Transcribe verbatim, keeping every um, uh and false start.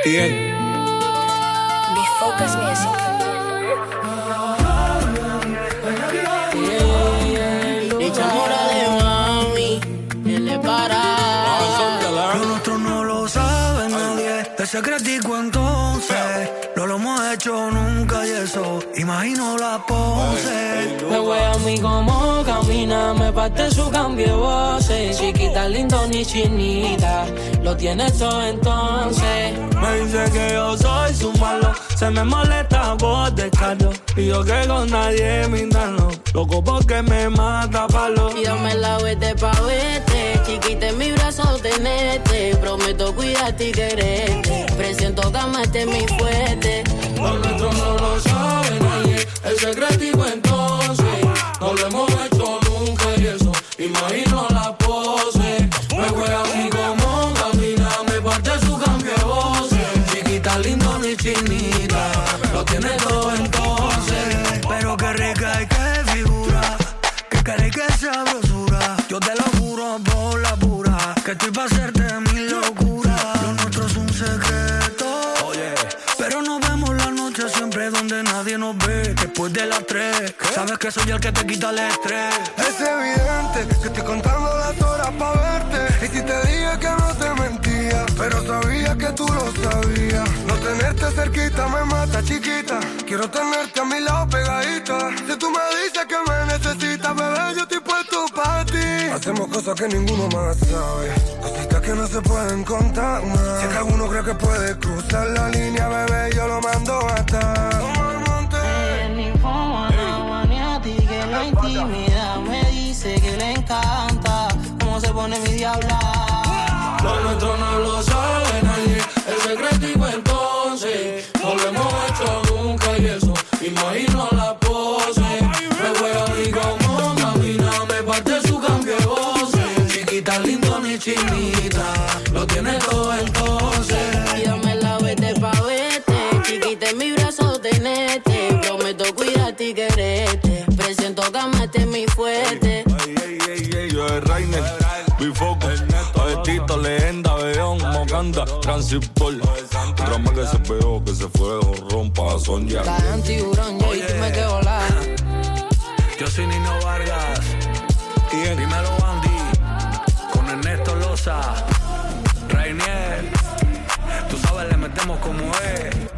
Bien. Focus Music. Dicha mora de mami, él le para. Lo nuestro no lo sabe nadie, es secretico entonces. No lo hemos hecho nunca y eso, imagino la pose. Me voy a mí como camina, me parte su cambio de voces. Chiquita, lindo ni chinita, lo tienes todo entonces. Me dice que yo soy su malo, se me molesta por descaro. Y yo que con nadie me indano, loco porque me mata palo. Y dame la vete pa' vete, chiquita en mi brazo tenete. Prometo cuidarte y quererte, presiento que amarte es mi fuerte. Lo nuestro no lo sabe nadie, el secretico entonces. No lo hemos hecho nunca y eso, imagino la pose. Me juega a mí como camina, me parte su cambio de voces. Chiquita, lindo ni chinita, lo tiene todo entonces. Pero qué rica y qué figura, que cara y qué sabrosura. Yo te lo juro por la pura, que estoy pa' hacerte mi locura. Lo nuestro es un secreto, oye, pero nos vemos la noche siempre donde nadie nos ve. Después de las tres, sabes que soy el que te quita el estrés. Es evidente que estoy contando las horas pa' verte. Y si te dije que no te mentía, pero sabía que tú lo sabías. No tenerte cerquita me mata, chiquita. Quiero tenerte a mi lado pegadita. Si tú me dices que me necesitas, bebé, yo estoy puesto pa' ti. Hacemos cosas que ninguno más sabe, cositas que no se pueden contar más. Si es que alguno cree que puede cruzar la línea, bebé, yo lo mando hasta que la intimidad me dice que le encanta cómo se pone mi diabla. Lo nuestro no lo sabe nadie, el secretico entonces. No lo hemos hecho nunca y eso, imagino la pose. Me voy a mí como camina, me parte su cambio de voces. Chiquita, lindo ni chinita, lo tiene todo entonces. Y dame la vete pa' vete, chiquita en mi brazo tenete. Prometo cuidarte y quererte, presiento que amarte es mi fuerte. Ey, ey, ey, ey, yo soy Rainer, Bifocus, Avestito, Leyenda, Beón, Mocanda, Transipol. Drama que se pegó, que se fue, rompa, son ya. Cae en tiburón, yo y tú me quedo la. Yo soy Nino Vargas, y dímelo Andy, con Ernesto Loza, Rainier. Tú sabes, le metemos como es.